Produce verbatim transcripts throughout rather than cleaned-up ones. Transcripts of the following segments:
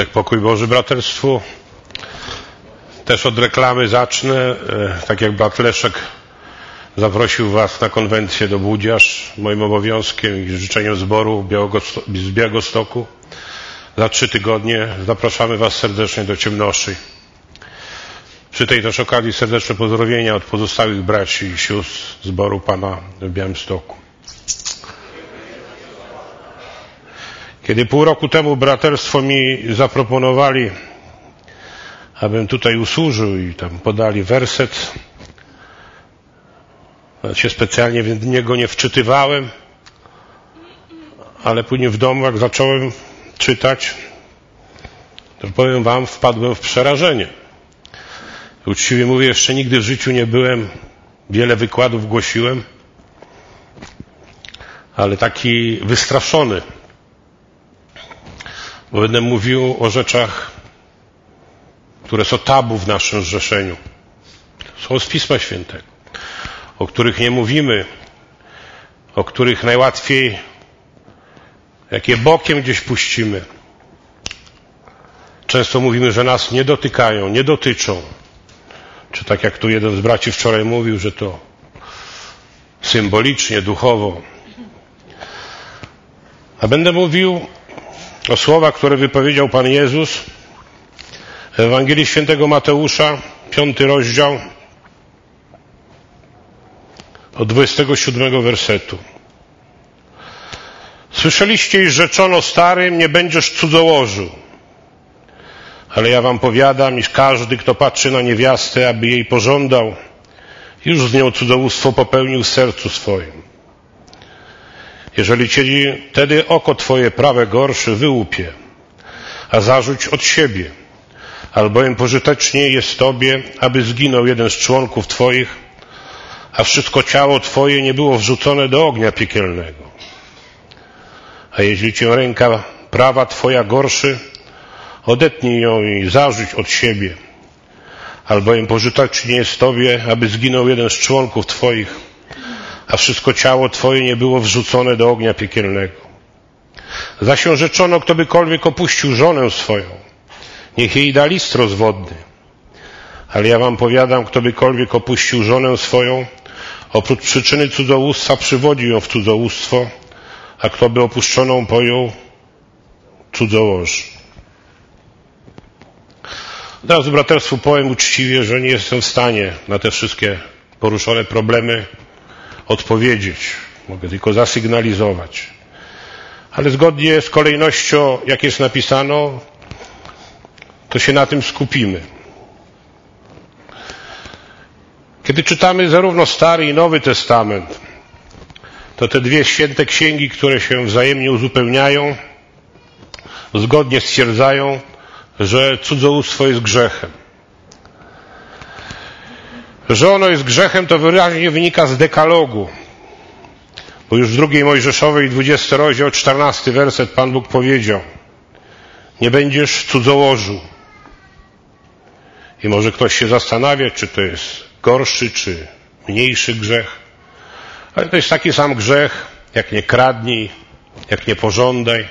Tak, pokój Boży braterstwu. Też od reklamy zacznę. Tak jak brat Leszek zaprosił was na konwencję do Budziarz, moim obowiązkiem i życzeniem zboru z Białegostoku za trzy tygodnie zapraszamy was serdecznie do Ciemnoszy. Przy tej też okazji serdeczne pozdrowienia od pozostałych braci i sióstr zboru Pana w Białymstoku. Kiedy pół roku temu braterstwo mi zaproponowali, abym tutaj usłużył i tam podali werset, ja się specjalnie w niego nie wczytywałem, ale później w domu, jak zacząłem czytać, to powiem wam, wpadłem w przerażenie. Uczciwie mówię, jeszcze nigdy w życiu nie byłem, wiele wykładów głosiłem, ale taki wystraszony, bo będę mówił o rzeczach, które są tabu w naszym zrzeszeniu. Są z Pisma Świętego, o których nie mówimy, o których najłatwiej, jak je bokiem gdzieś puścimy. Często mówimy, że nas nie dotykają, nie dotyczą. Czy tak jak tu jeden z braci wczoraj mówił, że to symbolicznie, duchowo. A będę mówił o słowach, które wypowiedział Pan Jezus w Ewangelii Świętego Mateusza, piąty rozdział, od dwudziestego siódmego wersetu. Słyszeliście, iż rzeczono starym, nie będziesz cudzołożył. Ale ja wam powiadam, iż każdy, kto patrzy na niewiastę, aby jej pożądał, już z nią cudzołóstwo popełnił w sercu swoim. Jeżeli cię wtedy oko twoje prawe gorsze, wyłup je, a zarzuć od siebie, albowiem pożytecznie jest tobie, aby zginął jeden z członków twoich, a wszystko ciało twoje nie było wrzucone do ognia piekielnego. A jeśli cię ręka prawa twoja gorszy, odetnij ją i zarzuć od siebie, albowiem pożytecznie jest tobie, aby zginął jeden z członków twoich, a wszystko ciało twoje nie było wrzucone do ognia piekielnego. Zaś rzeczono, kto bykolwiek opuścił żonę swoją, niech jej da list rozwodny. Ale ja wam powiadam, kto bykolwiek opuścił żonę swoją, oprócz przyczyny cudzołóstwa przywodzi ją w cudzołóstwo, a kto by opuszczoną pojął, cudzołoży. Teraz braterstwu powiem uczciwie, że nie jestem w stanie na te wszystkie poruszone problemy odpowiedzieć. Mogę tylko zasygnalizować. Ale zgodnie z kolejnością, jak jest napisano, to się na tym skupimy. Kiedy czytamy zarówno Stary i Nowy Testament, to te dwie święte księgi, które się wzajemnie uzupełniają, zgodnie stwierdzają, że cudzołóstwo jest grzechem. Że ono jest grzechem, to wyraźnie wynika z dekalogu. Bo już w drugiej Mojżeszowej, dwudziesty rozdział, czternasty werset, Pan Bóg powiedział: nie będziesz cudzołożył. I może ktoś się zastanawia, czy to jest gorszy, czy mniejszy grzech. Ale to jest taki sam grzech, jak nie kradnij, jak nie pożądaj,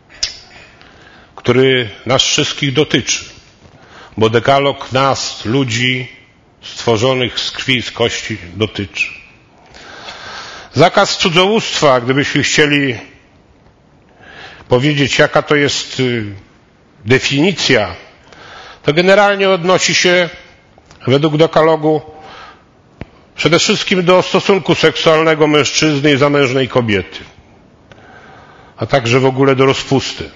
który nas wszystkich dotyczy. Bo dekalog nas, ludzi stworzonych z krwi i z kości, dotyczy. Zakaz cudzołóstwa, gdybyśmy chcieli powiedzieć, jaka to jest definicja, to generalnie odnosi się według dekalogu przede wszystkim do stosunku seksualnego mężczyzny i zamężnej kobiety, a także w ogóle do rozpusty.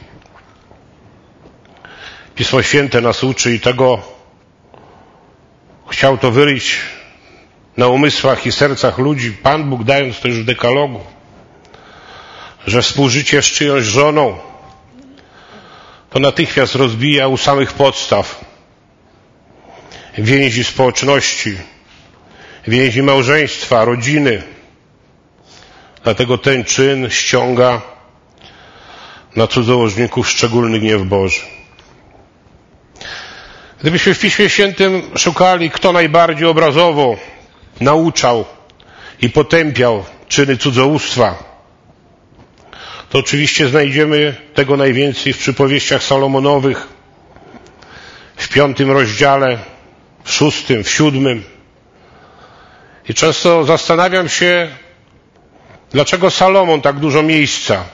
Pismo Święte nas uczy i tego chciał to wyryć na umysłach i sercach ludzi, Pan Bóg, dając to już w dekalogu, że współżycie z czyjąś żoną to natychmiast rozbija u samych podstaw więzi społeczności, więzi małżeństwa, rodziny. Dlatego ten czyn ściąga na cudzołożników szczególny gniew Boży. Gdybyśmy w Piśmie Świętym szukali, kto najbardziej obrazowo nauczał i potępiał czyny cudzołóstwa, to oczywiście znajdziemy tego najwięcej w przypowieściach Salomonowych, piątym rozdziale, w szóstym, w siódmym. I często zastanawiam się, dlaczego Salomon tak dużo miejsca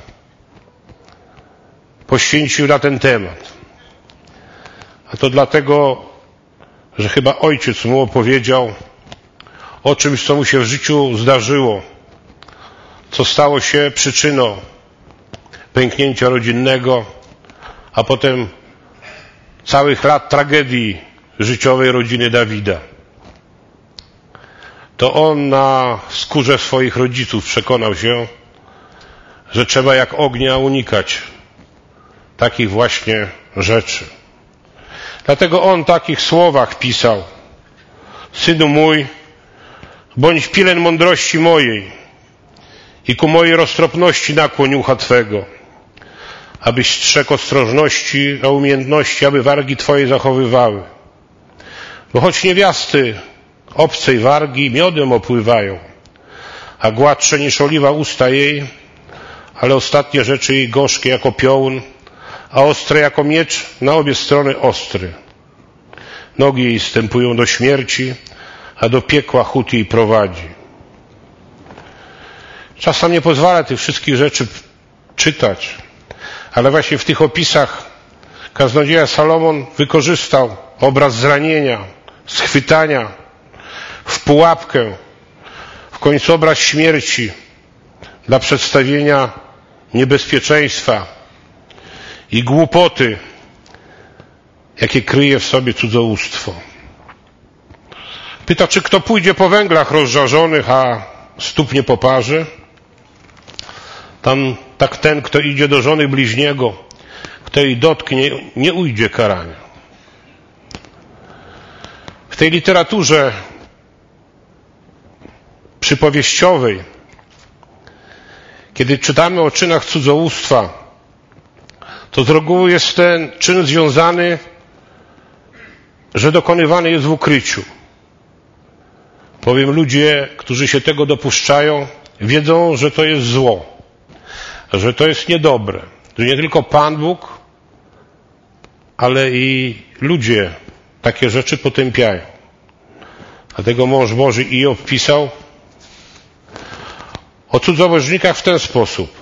poświęcił na ten temat. A to dlatego, że chyba ojciec mu opowiedział o czymś, co mu się w życiu zdarzyło, co stało się przyczyną pęknięcia rodzinnego, a potem całych lat tragedii życiowej rodziny Dawida. To on na skórze swoich rodziców przekonał się, że trzeba jak ognia unikać takich właśnie rzeczy. Dlatego on w takich słowach pisał: synu mój, bądź pilen mądrości mojej i ku mojej roztropności nakłoń ucha Twego, abyś strzegł ostrożności, a umiejętności, aby wargi Twoje zachowywały. Bo choć niewiasty obcej wargi miodem opływają, a gładsze niż oliwa usta jej, ale ostatnie rzeczy jej gorzkie jako piołun, a ostre jako miecz, na obie strony ostry. Nogi jej stępują do śmierci, a do piekła chód jej prowadzi. Czasem nie pozwala tych wszystkich rzeczy czytać, ale właśnie w tych opisach kaznodzieja Salomon wykorzystał obraz zranienia, schwytania w pułapkę, w końcu obraz śmierci dla przedstawienia niebezpieczeństwa i głupoty, jakie kryje w sobie cudzołóstwo. Pyta, czy kto pójdzie po węglach rozżarzonych, a stóp nie poparzy? Tam tak ten, kto idzie do żony bliźniego, kto jej dotknie, nie ujdzie karania. W tej literaturze przypowieściowej, kiedy czytamy o czynach cudzołóstwa, to z reguły jest ten czyn związany, że dokonywany jest w ukryciu. Bowiem ludzie, którzy się tego dopuszczają, wiedzą, że to jest zło, że to jest niedobre, że nie tylko Pan Bóg, ale i ludzie takie rzeczy potępiają. Dlatego mąż Boży Iob pisał o cudzołożnikach w ten sposób: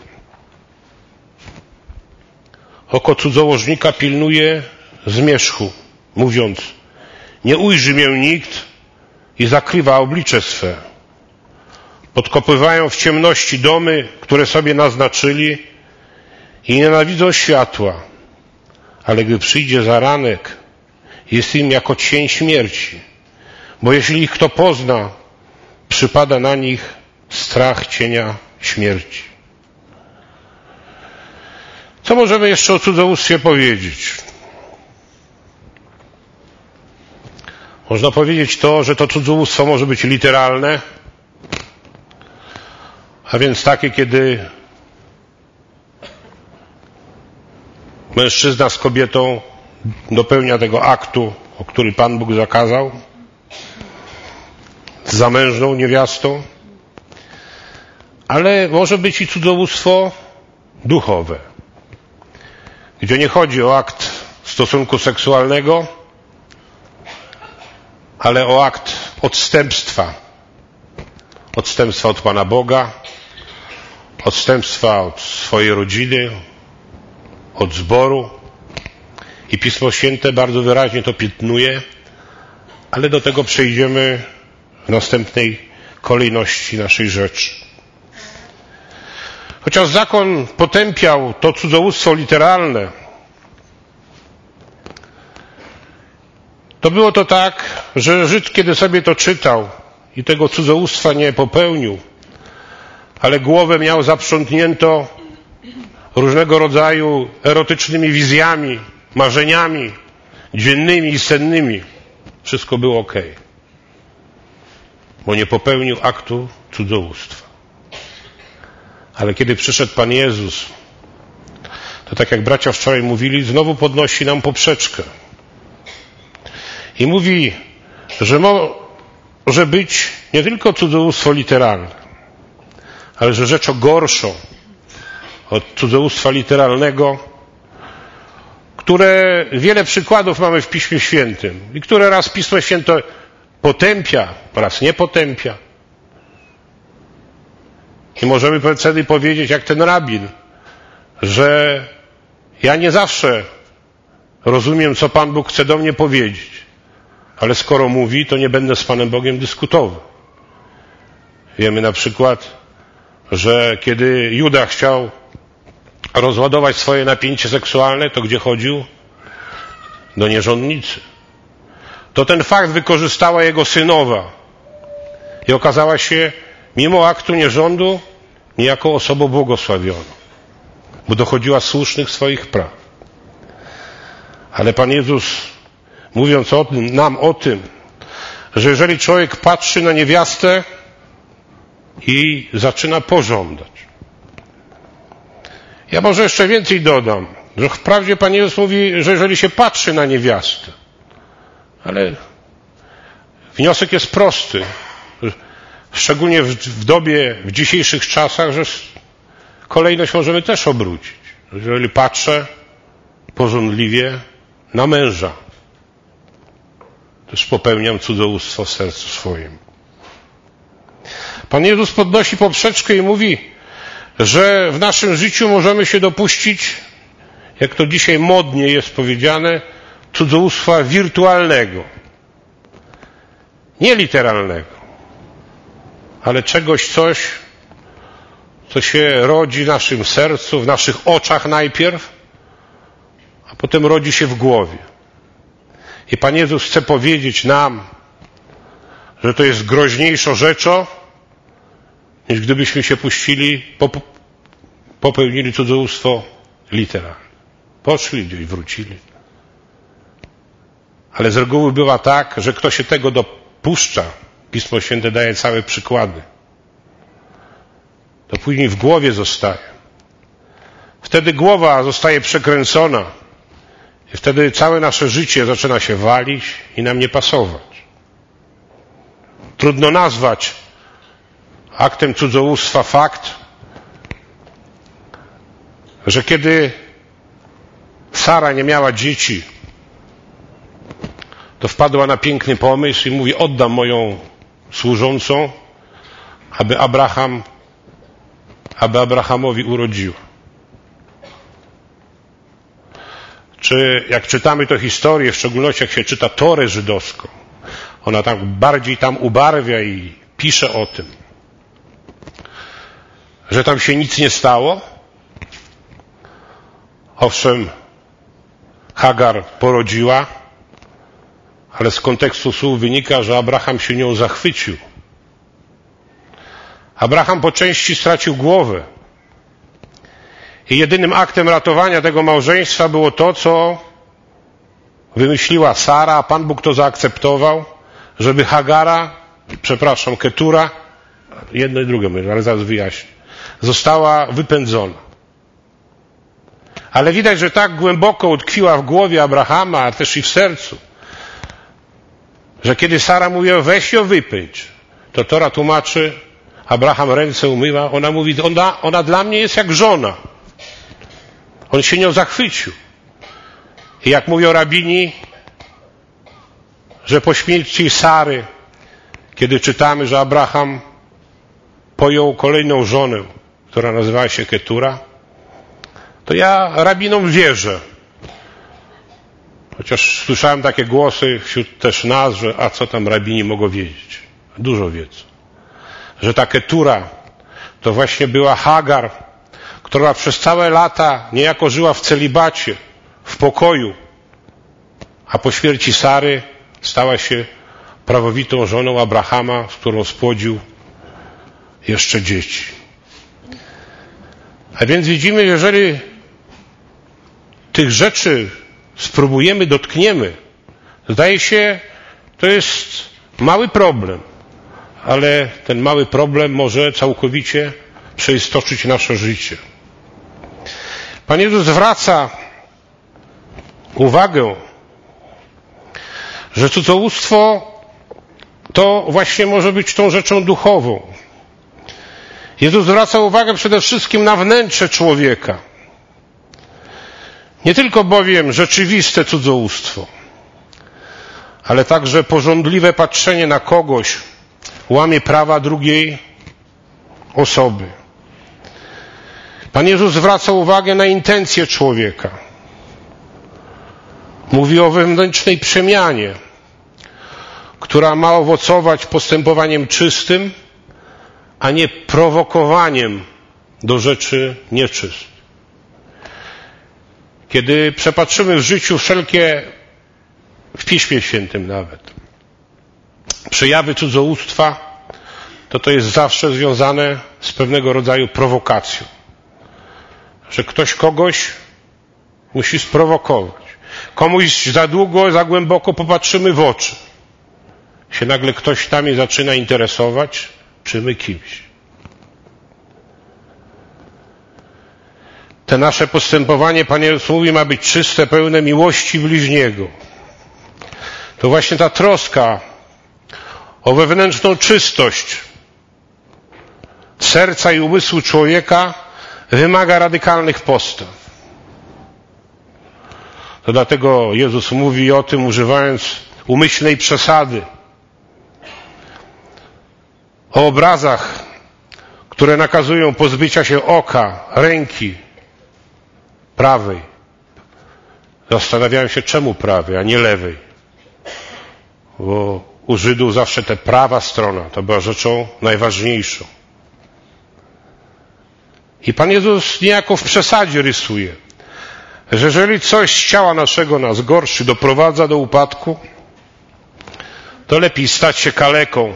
oko cudzołożnika pilnuje zmierzchu, mówiąc: nie ujrzy mię nikt, i zakrywa oblicze swe. Podkopywają w ciemności domy, które sobie naznaczyli, i nienawidzą światła, ale gdy przyjdzie zaranek, jest im jako cień śmierci, bo jeśli ich kto pozna, przypada na nich strach cienia śmierci. Co możemy jeszcze o cudzołóstwie powiedzieć? Można powiedzieć to, że to cudzołóstwo może być literalne, a więc takie, kiedy mężczyzna z kobietą dopełnia tego aktu, o który Pan Bóg zakazał, z zamężną niewiastą, ale może być i cudzołóstwo duchowe, gdzie nie chodzi o akt stosunku seksualnego, ale o akt odstępstwa. Odstępstwa od Pana Boga, odstępstwa od swojej rodziny, od zboru. I Pismo Święte bardzo wyraźnie to piętnuje, ale do tego przejdziemy w następnej kolejności naszej rzeczy. Chociaż zakon potępiał to cudzołóstwo literalne, to było to tak, że Żyd, kiedy sobie to czytał i tego cudzołóstwa nie popełnił, ale głowę miał zaprzątnięto różnego rodzaju erotycznymi wizjami, marzeniami dziennymi i sennymi, wszystko było ok, bo nie popełnił aktu cudzołóstwa. Ale kiedy przyszedł Pan Jezus, to tak jak bracia wczoraj mówili, znowu podnosi nam poprzeczkę i mówi, że może być nie tylko cudzołóstwo literalne, ale że rzeczą gorszą od cudzołóstwa literalnego, które wiele przykładów mamy w Piśmie Świętym i które raz Pismo Święte potępia, raz nie potępia. I możemy wtedy powiedzieć, jak ten rabin, że ja nie zawsze rozumiem, co Pan Bóg chce do mnie powiedzieć, ale skoro mówi, to nie będę z Panem Bogiem dyskutował. Wiemy na przykład, że kiedy Juda chciał rozładować swoje napięcie seksualne, to gdzie chodził? Do nierządnicy. To ten fakt wykorzystała jego synowa i okazała się, mimo aktu nierządu, niejako osobą błogosławioną, bo dochodziła słusznych swoich praw. Ale Pan Jezus, mówiąc o tym, nam o tym, że jeżeli człowiek patrzy na niewiastę i zaczyna pożądać. Ja może jeszcze więcej dodam, że wprawdzie Pan Jezus mówi, że jeżeli się patrzy na niewiastę, ale wniosek jest prosty, szczególnie w, w dobie, w dzisiejszych czasach, że kolejność możemy też obrócić. Jeżeli patrzę pożądliwie na męża, też popełniam cudzołóstwo w sercu swoim. Pan Jezus podnosi poprzeczkę i mówi, że w naszym życiu możemy się dopuścić, jak to dzisiaj modnie jest powiedziane, cudzołóstwa wirtualnego. Nie literalnego, ale czegoś, coś, co się rodzi w naszym sercu, w naszych oczach najpierw, a potem rodzi się w głowie. I Pan Jezus chce powiedzieć nam, że to jest groźniejszą rzeczą, niż gdybyśmy się puścili, popełnili cudzołóstwo literalne. Poszli gdzieś, wrócili. Ale z reguły bywa tak, że kto się tego dopuszcza, Pismo Święte daje całe przykłady, to później w głowie zostaje. Wtedy głowa zostaje przekręcona i wtedy całe nasze życie zaczyna się walić i nam nie pasować. Trudno nazwać aktem cudzołóstwa fakt, że kiedy Sara nie miała dzieci, to wpadła na piękny pomysł i mówi, oddam moją służącą, aby Abraham, aby Abrahamowi urodziła. Czy jak czytamy tę historię, w szczególności jak się czyta Torę żydowską, ona tam bardziej tam ubarwia i pisze o tym, że tam się nic nie stało. Owszem, Hagar porodziła, ale z kontekstu słów wynika, że Abraham się nią zachwycił. Abraham po części stracił głowę. I jedynym aktem ratowania tego małżeństwa było to, co wymyśliła Sara, a Pan Bóg to zaakceptował, żeby Hagara, przepraszam, Ketura, jedno i drugie, ale zaraz wyjaśnię, została wypędzona. Ale widać, że tak głęboko utkwiła w głowie Abrahama, a też i w sercu, że kiedy Sara mówi, weź ją wypędź, to Tora tłumaczy, Abraham ręce umywa, ona mówi, ona, ona dla mnie jest jak żona. On się nią zachwycił. I jak mówią rabini, że po śmierci Sary, kiedy czytamy, że Abraham pojął kolejną żonę, która nazywała się Ketura, to ja rabinom wierzę. Chociaż słyszałem takie głosy wśród też nas, że a co tam rabini mogą wiedzieć? Dużo wiedzą. Że ta Ketura to właśnie była Hagar, która przez całe lata niejako żyła w celibacie, w pokoju, a po śmierci Sary stała się prawowitą żoną Abrahama, z którą spłodził jeszcze dzieci. A więc widzimy, jeżeli tych rzeczy spróbujemy, dotkniemy, zdaje się, to jest mały problem, ale ten mały problem może całkowicie przeistoczyć nasze życie. Pan Jezus zwraca uwagę, że cudzołóstwo to właśnie może być tą rzeczą duchową. Jezus zwraca uwagę przede wszystkim na wnętrze człowieka. Nie tylko bowiem rzeczywiste cudzołóstwo, ale także pożądliwe patrzenie na kogoś łamie prawa drugiej osoby. Pan Jezus zwraca uwagę na intencje człowieka. Mówi o wewnętrznej przemianie, która ma owocować postępowaniem czystym, a nie prowokowaniem do rzeczy nieczystych. Kiedy przepatrzymy w życiu wszelkie, w Piśmie Świętym nawet, przejawy cudzołóstwa, to to jest zawsze związane z pewnego rodzaju prowokacją. Że ktoś kogoś musi sprowokować. Komuś za długo, za głęboko popatrzymy w oczy. Się nagle ktoś nami zaczyna interesować, czy my kimś. Te nasze postępowanie, Pan Jezus mówi, ma być czyste, pełne miłości bliźniego. To właśnie ta troska o wewnętrzną czystość serca i umysłu człowieka wymaga radykalnych postaw. To dlatego Jezus mówi o tym, używając umyślnej przesady. O obrazach, które nakazują pozbycia się oka, ręki prawej. Zastanawiałem się, czemu prawej, a nie lewej. Bo u Żydów zawsze ta prawa strona to była rzeczą najważniejszą. I Pan Jezus niejako w przesadzie rysuje, że jeżeli coś z ciała naszego nas gorszy, doprowadza do upadku, to lepiej stać się kaleką,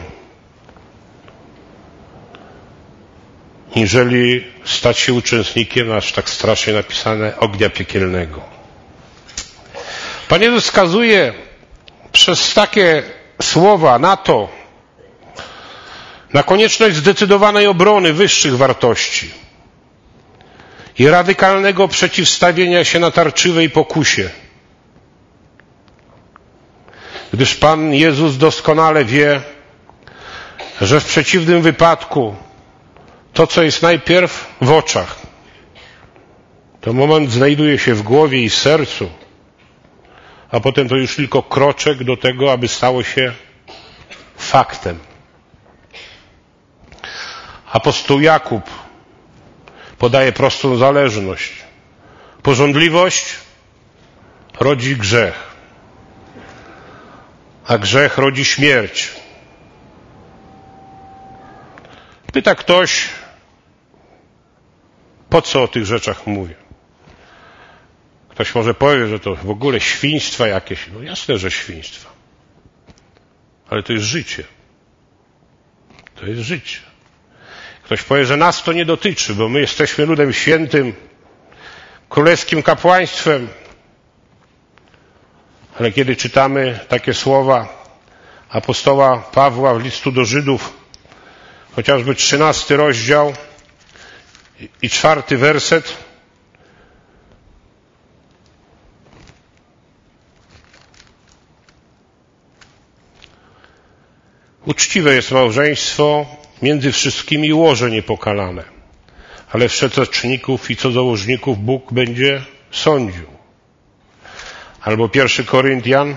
niżeli stać się uczestnikiem, aż tak strasznie napisane, ognia piekielnego. Pan Jezus wskazuje przez takie słowa na to, na konieczność zdecydowanej obrony wyższych wartości i radykalnego przeciwstawienia się natarczywej pokusie. Gdyż Pan Jezus doskonale wie, że w przeciwnym wypadku to, co jest najpierw w oczach, to moment znajduje się w głowie i sercu, a potem to już tylko kroczek do tego, aby stało się faktem. Apostoł Jakub podaje prostą zależność. Pożądliwość rodzi grzech, a grzech rodzi śmierć. Pyta ktoś, po co o tych rzeczach mówię? Ktoś może powie, że to w ogóle świństwa jakieś. No jasne, że świństwa. Ale to jest życie. To jest życie. Ktoś powie, że nas to nie dotyczy, bo my jesteśmy ludem świętym, królewskim kapłaństwem. Ale kiedy czytamy takie słowa apostoła Pawła w listu do Żydów, chociażby trzynasty rozdział i czwarty werset, uczciwe jest małżeństwo, między wszystkimi łoże niepokalane, ale wszeteczników i cudzołożników Bóg będzie sądził. Albo pierwszy Koryntian,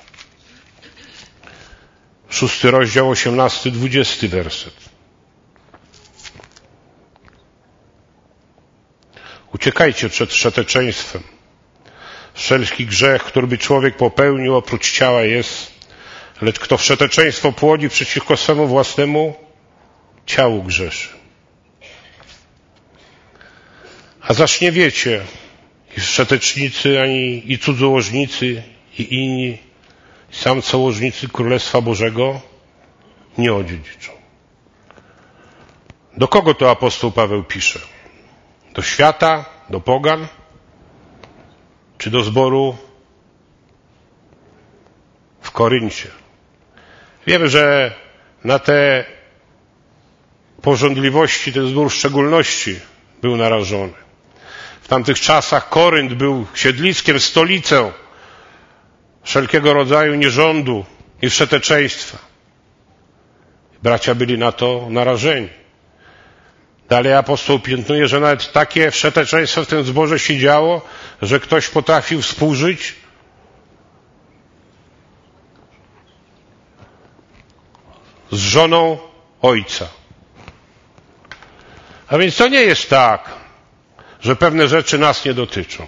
szósty rozdział, osiemnasty, dwudziesty werset. Uciekajcie przed wszeteczeństwem. Wszelki grzech, który by człowiek popełnił, oprócz ciała jest, lecz kto wszeteczeństwo płodzi przeciwko swemu własnemu ciału grzeszy. A zaś nie wiecie, i wszetecznicy, ani i cudzołożnicy, i inni, i sam cołożnicy Królestwa Bożego nie odziedziczą. Do kogo to apostoł Paweł pisze? Do świata, do pogan, czy do zboru w Koryncie? Wiemy, że na te pożądliwości ten zbór w szczególności był narażony. W tamtych czasach Korynt był siedliskiem, stolicą wszelkiego rodzaju nierządu i wszeteczeństwa. Bracia byli na to narażeni. Dalej apostoł piętnuje, że nawet takie wszeteczeństwo w tym zborze się działo, że ktoś potrafił współżyć z żoną ojca. A więc to nie jest tak, że pewne rzeczy nas nie dotyczą.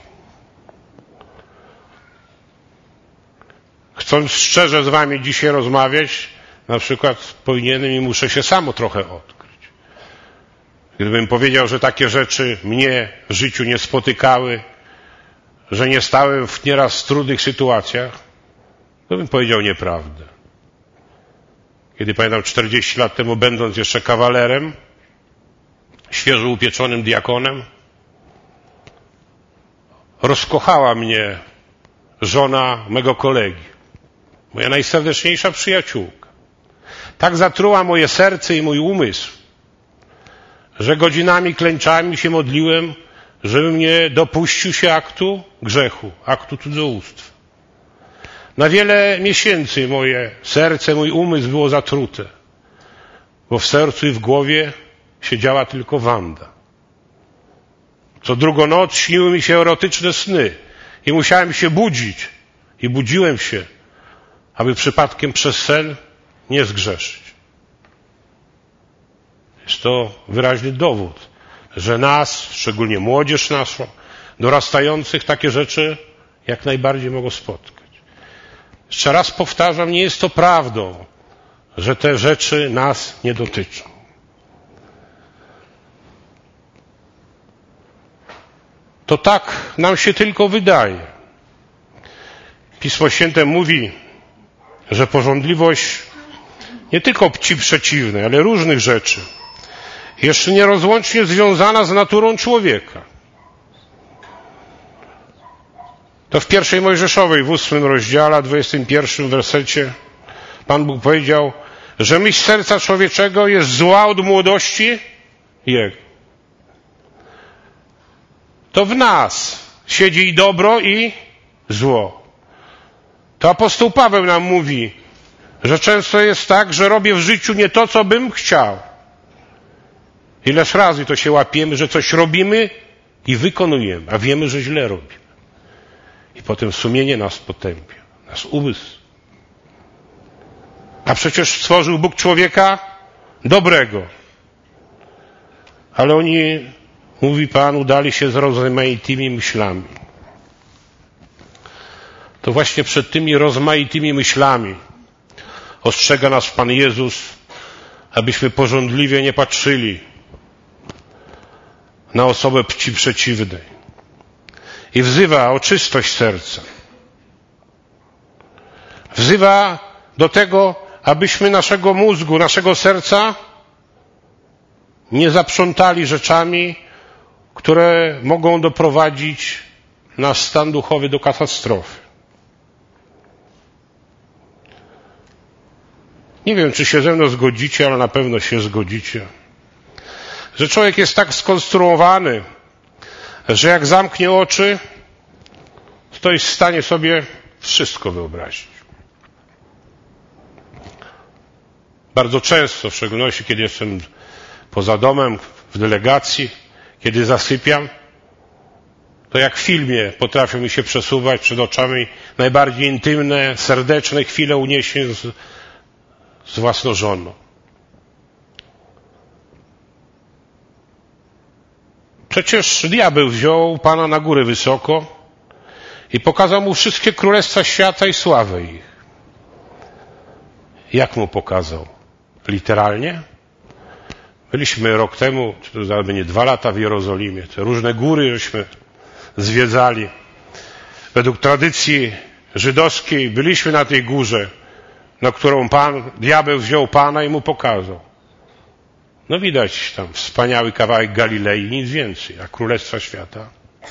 Chcąc szczerze z wami dzisiaj rozmawiać, na przykład powinienem i muszę się samo trochę odkryć. Gdybym powiedział, że takie rzeczy mnie w życiu nie spotykały, że nie stałem w nieraz w trudnych sytuacjach, to bym powiedział nieprawdę. Kiedy pamiętam czterdzieści lat temu, będąc jeszcze kawalerem, świeżo upieczonym diakonem, rozkochała mnie żona mego kolegi, moja najserdeczniejsza przyjaciółka. Tak zatruła moje serce i mój umysł, że godzinami klęczami się modliłem, żebym nie dopuścił się aktu grzechu, aktu cudzołóstwa. Na wiele miesięcy moje serce, mój umysł było zatrute, bo w sercu i w głowie siedziała tylko Wanda. Co drugą noc śniły mi się erotyczne sny i musiałem się budzić i budziłem się, aby przypadkiem przez sen nie zgrzeszyć. Jest to wyraźny dowód, że nas, szczególnie młodzież naszą, dorastających, takie rzeczy jak najbardziej mogą spotkać. Jeszcze raz powtarzam, nie jest to prawdą, że te rzeczy nas nie dotyczą. To tak nam się tylko wydaje. Pismo Święte mówi, że pożądliwość nie tylko płci przeciwnej, ale różnych rzeczy, jeszcze nierozłącznie związana z naturą człowieka. To w pierwszej Mojżeszowej, w ósmym rozdziale, dwudziestym pierwszym wersecie Pan Bóg powiedział, że myśl serca człowieczego jest zła od młodości jego. To w nas siedzi i dobro, i zło. To apostoł Paweł nam mówi, że często jest tak, że robię w życiu nie to, co bym chciał. Ileż razy to się łapiemy, że coś robimy i wykonujemy, a wiemy, że źle robimy. I potem sumienie nas potępia, nasz umysł. A przecież stworzył Bóg człowieka dobrego. Ale oni, mówi Pan, udali się z rozmaitymi myślami. To właśnie przed tymi rozmaitymi myślami ostrzega nas Pan Jezus, abyśmy pożądliwie nie patrzyli na osobę płci przeciwnej. I wzywa o czystość serca. Wzywa do tego, abyśmy naszego mózgu, naszego serca nie zaprzątali rzeczami, które mogą doprowadzić nasz stan duchowy do katastrofy. Nie wiem, czy się ze mną zgodzicie, ale na pewno się zgodzicie, że człowiek jest tak skonstruowany, że jak zamknie oczy, to jest w stanie sobie wszystko wyobrazić. Bardzo często, w szczególności kiedy jestem poza domem, w delegacji, kiedy zasypiam, to jak w filmie potrafią mi się przesuwać przed oczami najbardziej intymne, serdeczne chwile uniesień z, z własną żoną. Przecież diabeł wziął Pana na górę wysoko i pokazał mu wszystkie królestwa świata i sławę ich. Jak mu pokazał? Literalnie? Byliśmy rok temu, czy to zaledwie nie dwa lata w Jerozolimie. Te różne góry żeśmy zwiedzali. Według tradycji żydowskiej byliśmy na tej górze, na którą Pan, diabeł wziął Pana i mu pokazał. No widać tam wspaniały kawałek Galilei, nic więcej, a królestwa świata.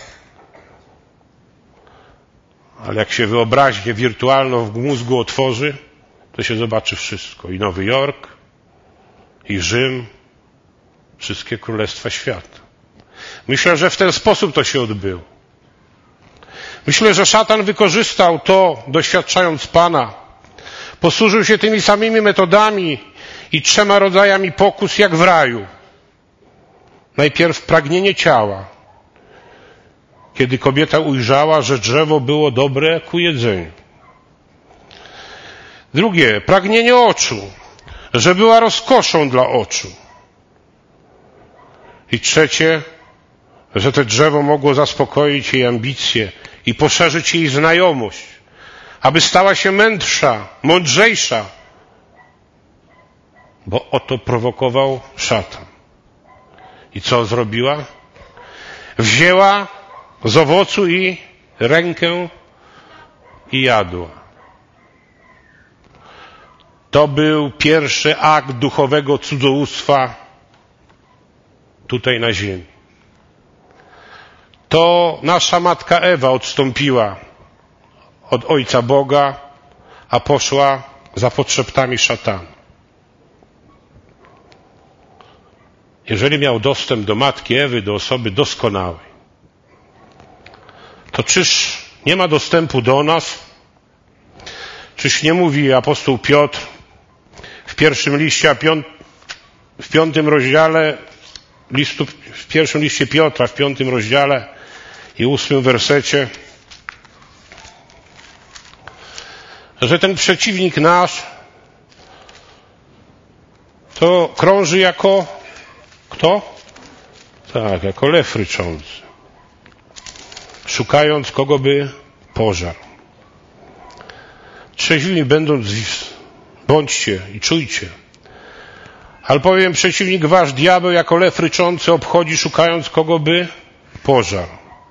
Ale jak się wyobraźnię wirtualną w mózgu otworzy, to się zobaczy wszystko. I Nowy Jork, i Rzym, wszystkie królestwa świata. Myślę, że w ten sposób to się odbyło. Myślę, że szatan wykorzystał to, doświadczając Pana. Posłużył się tymi samymi metodami i trzema rodzajami pokus jak w raju. Najpierw pragnienie ciała, kiedy kobieta ujrzała, że drzewo było dobre ku jedzeniu. Drugie, pragnienie oczu, że była rozkoszą dla oczu. I trzecie, że to drzewo mogło zaspokoić jej ambicje i poszerzyć jej znajomość, aby stała się mędrsza, mądrzejsza, bo o to prowokował szatan. I co zrobiła? Wzięła z owocu i rękę i jadła. To był pierwszy akt duchowego cudzołóstwa tutaj na ziemi. To nasza matka Ewa odstąpiła od Ojca Boga, a poszła za podszeptami szatana. Jeżeli miał dostęp do matki Ewy, do osoby doskonałej, to czyż nie ma dostępu do nas? Czyż nie mówi apostoł Piotr w pierwszym liście, a piąt, w piątym rozdziale listu, w pierwszym liście Piotra, w piątym rozdziale i ósmym wersecie, że ten przeciwnik nasz to krąży jako kto? Tak, jako lew ryczący, szukając kogo by pożarł. Trzeźwymi będąc, bądźcie i czujcie. Albowiem przeciwnik wasz, diabeł, jako lew ryczący obchodzi, szukając kogo by pożarł.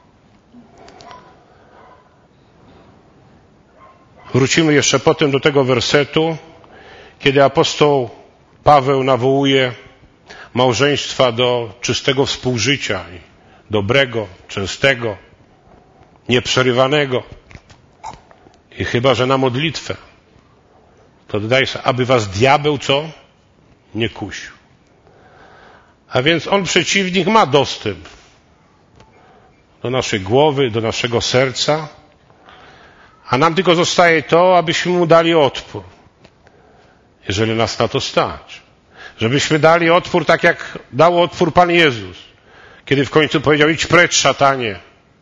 Wrócimy jeszcze potem do tego wersetu, kiedy apostoł Paweł nawołuje małżeństwa do czystego współżycia, dobrego, częstego, nieprzerywanego. I chyba że na modlitwę, to dodaje się, aby was diabeł co? Nie kusił. A więc on, przeciwnik, ma dostęp do naszej głowy, do naszego serca, a nam tylko zostaje to, abyśmy mu dali odpór, jeżeli nas na to stać. Żebyśmy dali odpór tak, jak dał odpór Pan Jezus, kiedy w końcu powiedział: idź precz, szatanie.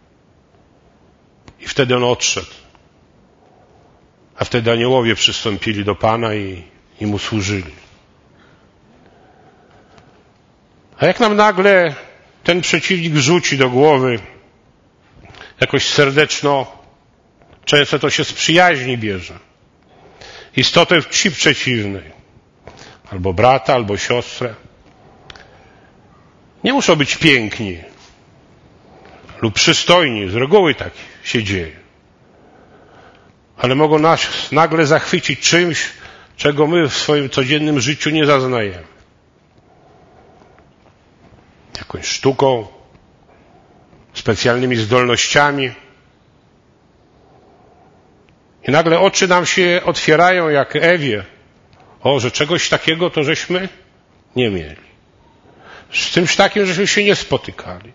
I wtedy on odszedł. A wtedy aniołowie przystąpili do Pana i, i mu służyli. A jak nam nagle ten przeciwnik rzuci do głowy jakoś serdeczno, często to się z przyjaźni bierze, istotę wsi przeciwnej, albo brata, albo siostrę. Nie muszą być piękni lub przystojni, z reguły tak się dzieje. Ale mogą nas nagle zachwycić czymś, czego my w swoim codziennym życiu nie zaznajemy. Jakąś sztuką, specjalnymi zdolnościami. I nagle oczy nam się otwierają jak Ewie. O, że czegoś takiego to żeśmy nie mieli. Z czymś takim żeśmy się nie spotykali.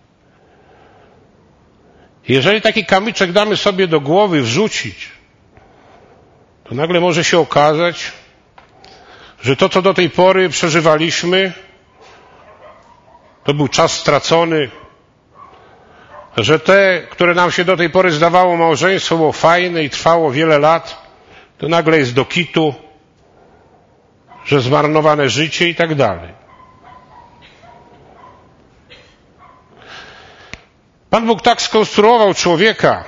Jeżeli taki kamyczek damy sobie do głowy wrzucić, to nagle może się okazać, że to, co do tej pory przeżywaliśmy, to był czas stracony, że te, które nam się do tej pory zdawało małżeństwo było fajne i trwało wiele lat, to nagle jest do kitu, że zmarnowane życie i tak dalej. Pan Bóg tak skonstruował człowieka,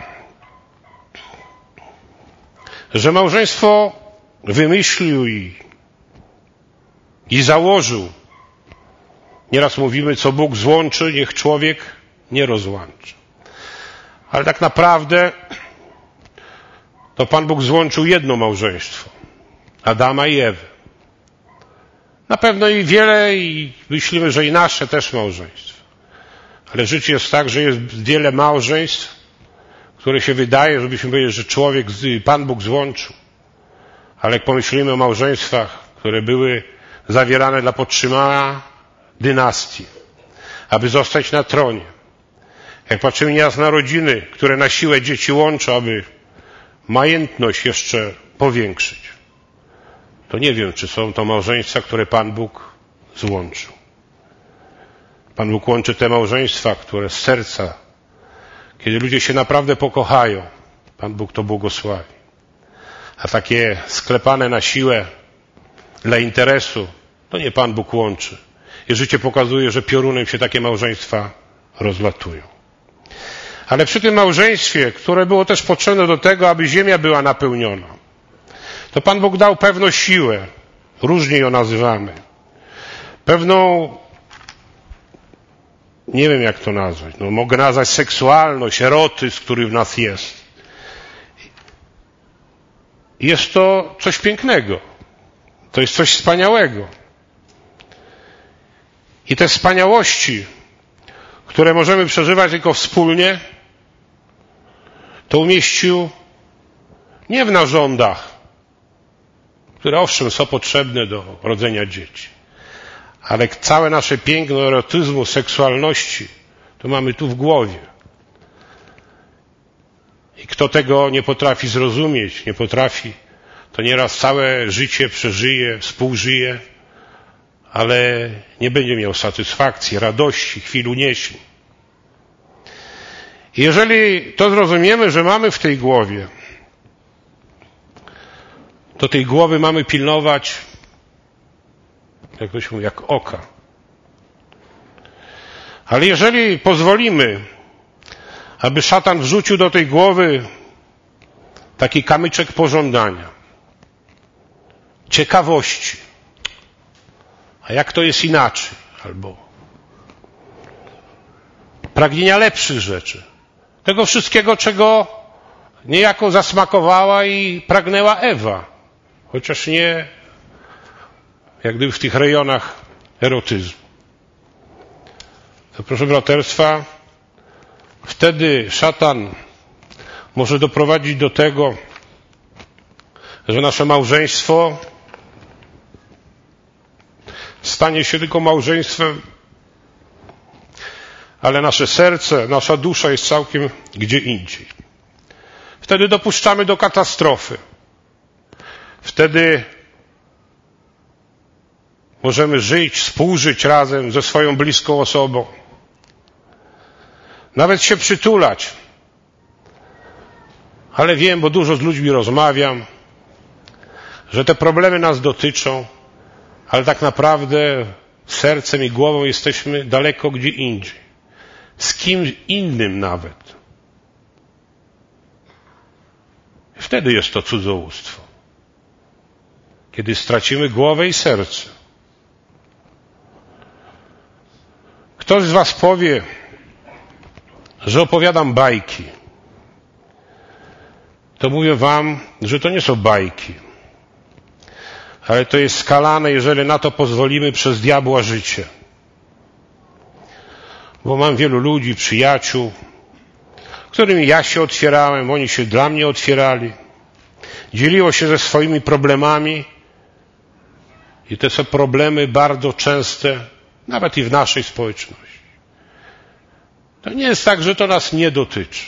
że małżeństwo wymyślił i, i założył. Nieraz mówimy, co Bóg złączy, niech człowiek nie rozłączy. Ale tak naprawdę to Pan Bóg złączył jedno małżeństwo, Adama i Ewy. Na pewno i wiele, i myślimy, że i nasze też małżeństwo. Ale życie jest tak, że jest wiele małżeństw, które się wydaje, żebyśmy powiedzieli, że człowiek, Pan Bóg złączył. Ale jak pomyślimy o małżeństwach, które były zawierane dla podtrzymania dynastii, aby zostać na tronie. Jak patrzymy nieraz na rodziny, które na siłę dzieci łączą, aby majętność jeszcze powiększyć, to nie wiem, czy są to małżeństwa, które Pan Bóg złączył. Pan Bóg łączy te małżeństwa, które z serca, kiedy ludzie się naprawdę pokochają, Pan Bóg to błogosławi. A takie sklepane na siłę dla interesu, to nie Pan Bóg łączy. I życie pokazuje, że piorunem się takie małżeństwa rozlatują. Ale przy tym małżeństwie, które było też potrzebne do tego, aby ziemia była napełniona, to Pan Bóg dał pewną siłę, różnie ją nazywamy, pewną, nie wiem jak to nazwać, no mogę nazwać seksualność, erotyzm, który w nas jest. Jest to coś pięknego, to jest coś wspaniałego. I te wspaniałości, które możemy przeżywać tylko wspólnie, to umieścił nie w narządach, które owszem są potrzebne do rodzenia dzieci, ale całe nasze piękno erotyzmu, seksualności to mamy tu w głowie. I kto tego nie potrafi zrozumieć, nie potrafi, to nieraz całe życie przeżyje, współżyje, ale nie będzie miał satysfakcji, radości, chwil uniesień. Jeżeli to zrozumiemy, że mamy w tej głowie, to tej głowy mamy pilnować, jak to się mówi, jak oka. Ale jeżeli pozwolimy, aby szatan wrzucił do tej głowy taki kamyczek pożądania, ciekawości, a jak to jest inaczej, albo pragnienia lepszych rzeczy, tego wszystkiego, czego niejako zasmakowała i pragnęła Ewa, chociaż nie jak gdyby w tych rejonach erotyzmu. To proszę braterstwa, wtedy szatan może doprowadzić do tego, że nasze małżeństwo stanie się tylko małżeństwem, ale nasze serce, nasza dusza jest całkiem gdzie indziej. Wtedy dopuszczamy do katastrofy. Wtedy możemy żyć, współżyć razem ze swoją bliską osobą. Nawet się przytulać. Ale wiem, bo dużo z ludźmi rozmawiam, że te problemy nas dotyczą, ale tak naprawdę sercem i głową jesteśmy daleko gdzie indziej. Z kimś innym nawet. Wtedy jest to cudzołóstwo. Kiedy stracimy głowę i serce. Ktoś z was powie, że opowiadam bajki. To mówię wam, że to nie są bajki. Ale to jest skalane, jeżeli na to pozwolimy, przez diabła życie. Bo mam wielu ludzi, przyjaciół, którymi ja się otwierałem, oni się dla mnie otwierali. Dzieliło się ze swoimi problemami i te są problemy bardzo częste, nawet i w naszej społeczności. To nie jest tak, że to nas nie dotyczy.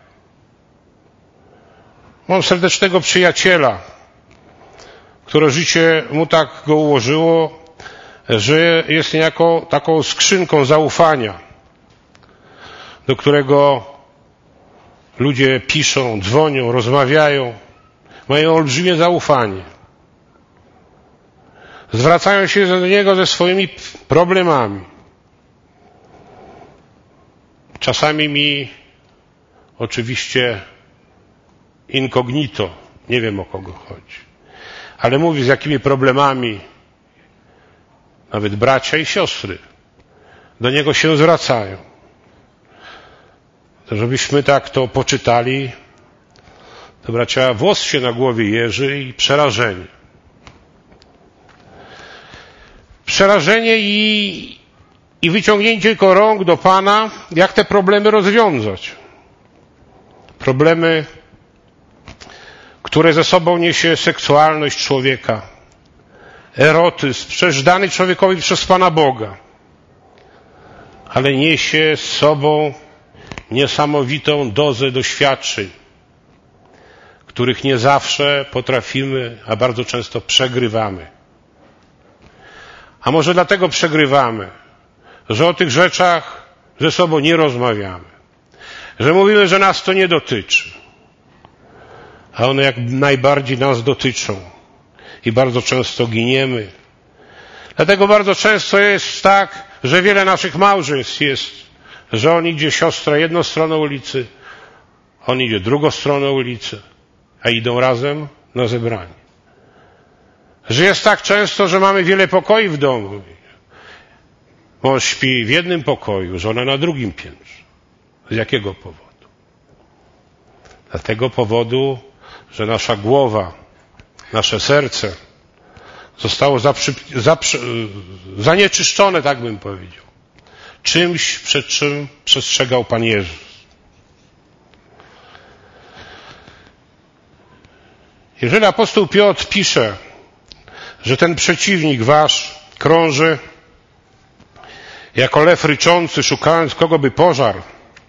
Mam serdecznego przyjaciela, które życie mu tak go ułożyło, że jest niejako taką skrzynką zaufania, do którego ludzie piszą, dzwonią, rozmawiają, mają olbrzymie zaufanie. Zwracają się do niego ze swoimi problemami. Czasami mi oczywiście incognito, nie wiem o kogo chodzi, ale mówi, z jakimi problemami nawet bracia i siostry do niego się zwracają. To żebyśmy tak to poczytali, to bracia, włos się na głowie jeży i przerażenie. Przerażenie i, i wyciągnięcie tylko rąk do Pana, jak te problemy rozwiązać. Problemy, które ze sobą niesie seksualność człowieka, erotyzm, przecież dany człowiekowi przez Pana Boga, ale niesie z sobą niesamowitą dozę doświadczeń, których nie zawsze potrafimy, a bardzo często przegrywamy. A może dlatego przegrywamy, że o tych rzeczach ze sobą nie rozmawiamy, że mówimy, że nas to nie dotyczy, a one jak najbardziej nas dotyczą i bardzo często giniemy. Dlatego bardzo często jest tak, że wiele naszych małżeństw jest, że on idzie, siostra, jedną stronę ulicy, on idzie drugą stronę ulicy, a idą razem na zebranie. Że jest tak często, że mamy wiele pokoi w domu. Mąż śpi w jednym pokoju, żona na drugim piętrze. Z jakiego powodu? Z tego powodu, że nasza głowa, nasze serce zostało zaprzy, zaprzy, zanieczyszczone, tak bym powiedział, czymś, przed czym przestrzegał Pan Jezus. Jeżeli apostoł Piotr pisze, że ten przeciwnik wasz krąży jako lew ryczący, szukając kogo by pożarł,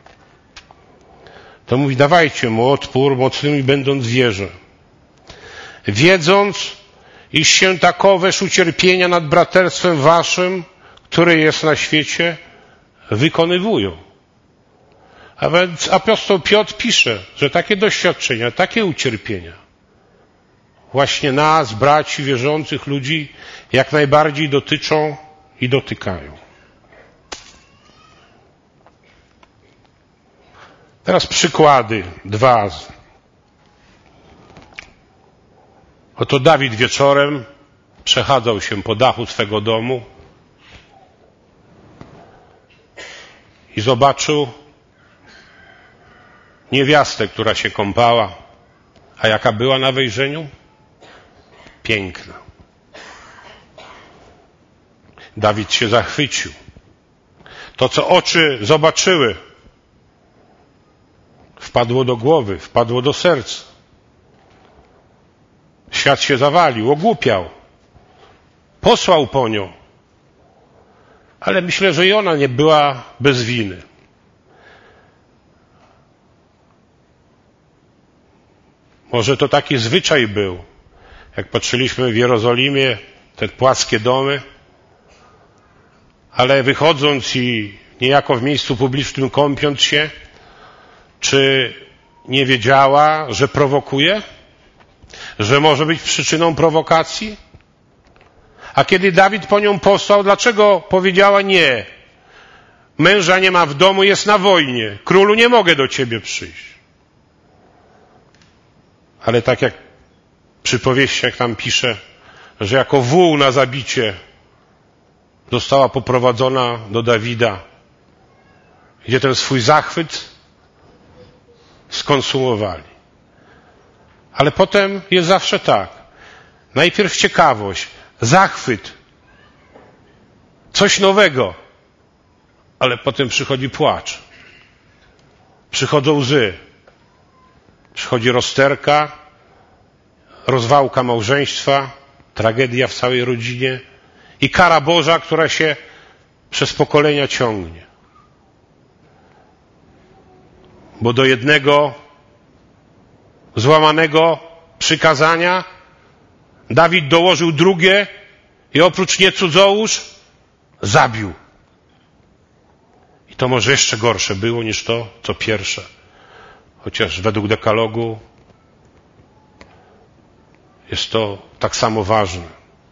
to mówi, dawajcie mu odpór, mocnymi będąc w wierze, wiedząc, iż się takoweż ucierpienia nad braterstwem waszym, które jest na świecie, wykonywują. A więc apostoł Piotr pisze, że takie doświadczenia, takie ucierpienia właśnie nas, braci wierzących ludzi, jak najbardziej dotyczą i dotykają. Teraz przykłady, dwa. Oto Dawid wieczorem przechadzał się po dachu swego domu i zobaczył niewiastę, która się kąpała. A jaka była na wejrzeniu? Piękna. Dawid się zachwycił. To, co oczy zobaczyły, wpadło do głowy, wpadło do serca. Świat się zawalił, ogłupiał. Posłał po nią. Ale myślę, że i ona nie była bez winy. Może to taki zwyczaj był. Jak patrzyliśmy w Jerozolimie, te płaskie domy, ale wychodząc i niejako w miejscu publicznym kąpiąc się, czy nie wiedziała, że prowokuje? Że może być przyczyną prowokacji? A kiedy Dawid po nią posłał, dlaczego powiedziała nie? Męża nie ma w domu, jest na wojnie. Królu, nie mogę do ciebie przyjść. Ale tak jak przy powieściach tam pisze, że jako wół na zabicie została poprowadzona do Dawida, gdzie ten swój zachwyt skonsumowali. Ale potem jest zawsze tak. Najpierw ciekawość, zachwyt, coś nowego, ale potem przychodzi płacz. Przychodzą łzy. Przychodzi rozterka, rozwałka małżeństwa, tragedia w całej rodzinie i kara Boża, która się przez pokolenia ciągnie. Bo do jednego złamanego przykazania Dawid dołożył drugie i oprócz nie cudzołóż zabił. I to może jeszcze gorsze było niż to, co pierwsze. Chociaż według dekalogu jest to tak samo ważne.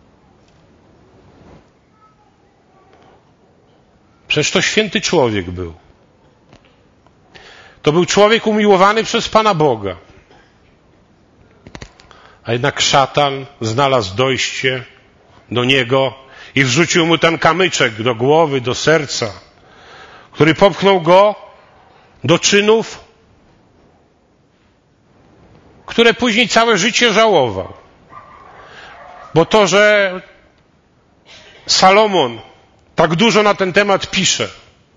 Przecież to święty człowiek był. To był człowiek umiłowany przez Pana Boga. A jednak szatan znalazł dojście do niego i wrzucił mu ten kamyczek do głowy, do serca, który popchnął go do czynów, które później całe życie żałował. Bo to, że Salomon tak dużo na ten temat pisze,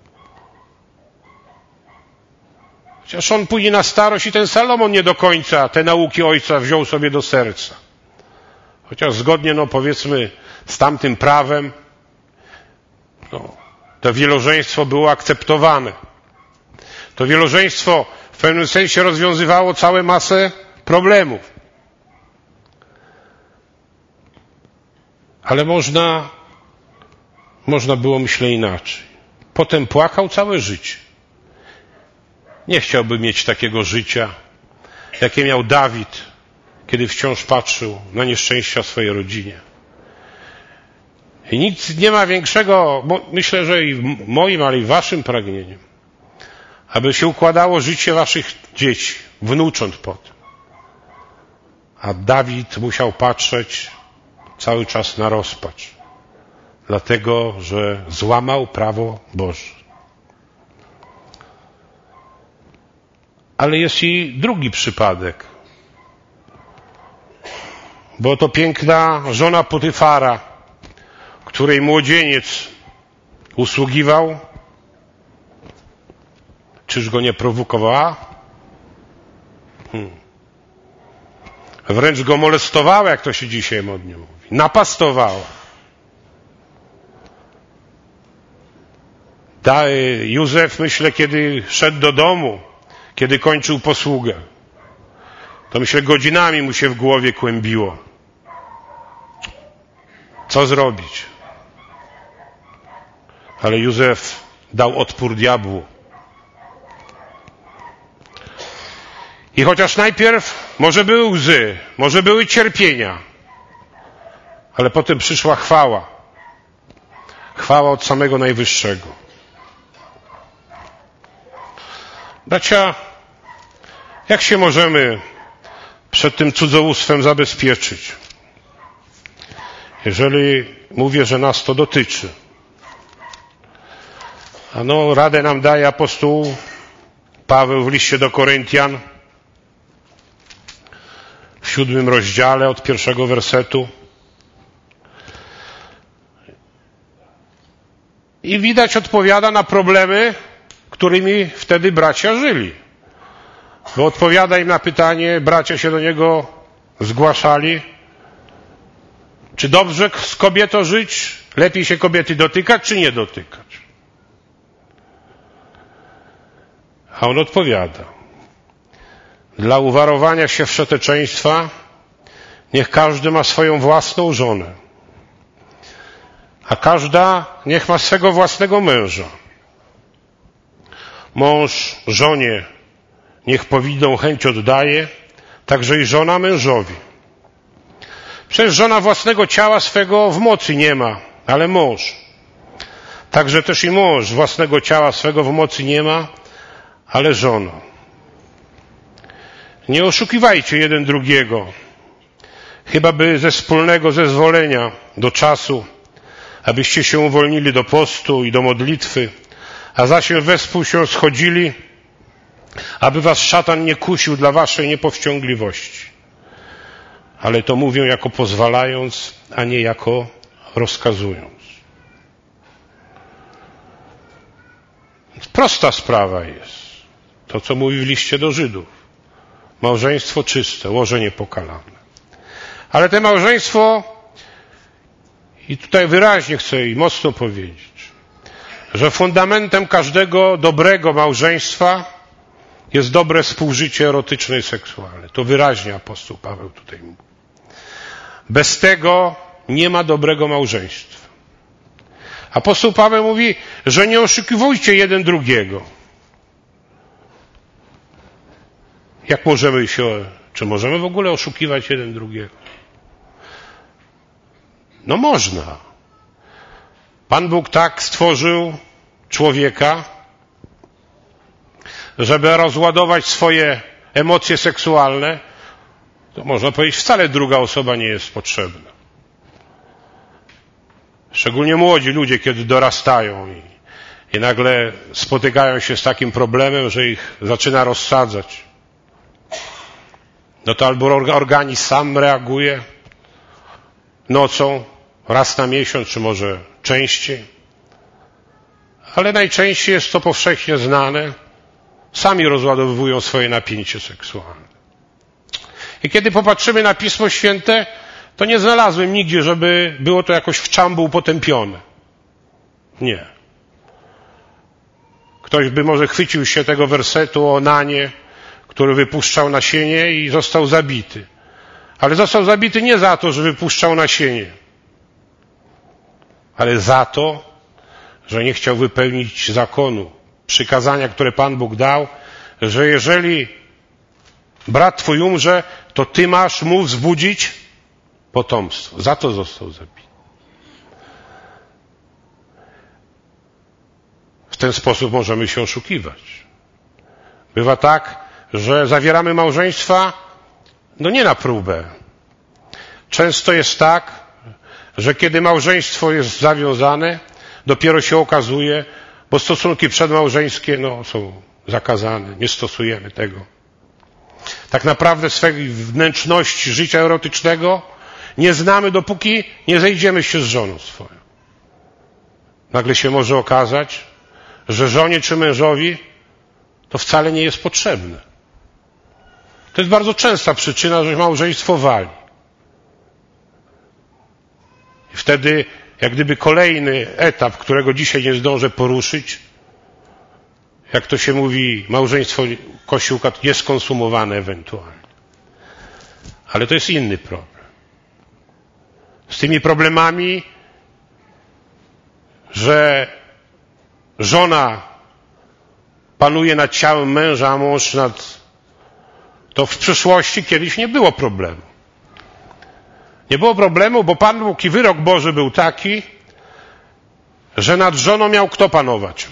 chociaż on później na starość i ten Salomon nie do końca te nauki ojca wziął sobie do serca. Chociaż zgodnie, no powiedzmy, z tamtym prawem, no, to wielożeństwo było akceptowane. To wielożeństwo w pewnym sensie rozwiązywało całą masę problemów. Ale można, można było, myślę, inaczej. potem płakał całe życie. Nie chciałby mieć takiego życia, jakie miał Dawid, kiedy wciąż patrzył na nieszczęścia w swojej rodzinie. I nic nie ma większego, bo myślę, że i w moim, ale i w waszym pragnieniem, aby się układało życie waszych dzieci, wnucząt potem. A Dawid musiał patrzeć cały czas na rozpacz, dlatego, że złamał prawo Boże. Ale jest i drugi przypadek, bo to piękna żona Potyfara, której młodzieniec usługiwał. Czyż go nie prowokowała? Hmm. Wręcz go molestowała, jak to się dzisiaj modnie mówi. Napastowała. Da, Józef, myślę, kiedy szedł do domu, kiedy kończył posługę, to myślę, godzinami mu się w głowie kłębiło. Co zrobić? Ale Józef dał odpór diabłu. I chociaż najpierw może były łzy, może były cierpienia, ale potem przyszła chwała. Chwała od samego Najwyższego. Bracia, jak się możemy przed tym cudzołóstwem zabezpieczyć? Jeżeli mówię, że nas to dotyczy. Ano, radę nam daje apostoł Paweł w liście do Koryntian w siódmym rozdziale od pierwszego wersetu. I widać odpowiada na problemy, którymi wtedy bracia żyli. Bo odpowiada im na pytanie, bracia się do niego zgłaszali, czy dobrze z kobietą żyć, lepiej się kobiety dotykać, czy nie dotykać. A on odpowiada, dla uwarowania się wszeteczeństwa niech każdy ma swoją własną żonę, a każda niech ma swego własnego męża. Mąż żonie niech powinną chęć oddaje, także i żona mężowi. Przecież żona własnego ciała swego w mocy nie ma, ale mąż. Także też i mąż własnego ciała swego w mocy nie ma, ale żona. Nie oszukiwajcie jeden drugiego, chyba by ze wspólnego zezwolenia do czasu, abyście się uwolnili do postu i do modlitwy, a zaś wespół się schodzili, aby was szatan nie kusił dla waszej niepowściągliwości. Ale to mówią jako pozwalając, a nie jako rozkazując. Prosta sprawa jest. To, co mówi w liście do Żydów. Małżeństwo czyste, łoże niepokalane. Ale to małżeństwo, i tutaj wyraźnie chcę i mocno powiedzieć, że fundamentem każdego dobrego małżeństwa jest dobre współżycie erotyczne i seksualne. To wyraźnie apostoł Paweł tutaj mówi. Bez tego nie ma dobrego małżeństwa. Apostoł Paweł mówi, że nie oszukiwujcie jeden drugiego. Jak możemy się, czy możemy w ogóle oszukiwać jeden drugiego? No można. Pan Bóg tak stworzył człowieka, żeby rozładować swoje emocje seksualne, to można powiedzieć, wcale druga osoba nie jest potrzebna. Szczególnie młodzi ludzie, kiedy dorastają i, i nagle spotykają się z takim problemem, że ich zaczyna rozsadzać. No to albo organizm sam reaguje nocą, raz na miesiąc, czy może częściej. Ale najczęściej jest to powszechnie znane. Sami rozładowują swoje napięcie seksualne. I kiedy popatrzymy na Pismo Święte, to nie znalazłem nigdzie, żeby było to jakoś w czambu potępione. Nie. Ktoś by może chwycił się tego wersetu o Onanie, który wypuszczał nasienie i został zabity. Ale został zabity nie za to, że wypuszczał nasienie, ale za to, że nie chciał wypełnić zakonu, przykazania, które Pan Bóg dał, że jeżeli brat twój umrze, to ty masz mu wzbudzić potomstwo. Za to został zabity. W ten sposób możemy się oszukiwać. Bywa tak, że zawieramy małżeństwa, no nie na próbę. Często jest tak, że kiedy małżeństwo jest zawiązane, dopiero się okazuje, bo stosunki przedmałżeńskie no, są zakazane, nie stosujemy tego. Tak naprawdę swej wnętrzności życia erotycznego nie znamy, dopóki nie zejdziemy się z żoną swoją. Nagle się może okazać, że żonie czy mężowi to wcale nie jest potrzebne. To jest bardzo częsta przyczyna, że małżeństwo wali. I wtedy, jak gdyby kolejny etap, którego dzisiaj nie zdążę poruszyć, jak to się mówi, małżeństwo Kościółka nieskonsumowane ewentualnie. Ale to jest inny problem. Z tymi problemami, że żona panuje nad ciałem męża, a mąż nad... To w przyszłości kiedyś nie było problemu. Nie było problemu, bo Pan Bóg i wyrok Boży był taki, że nad żoną miał kto panować?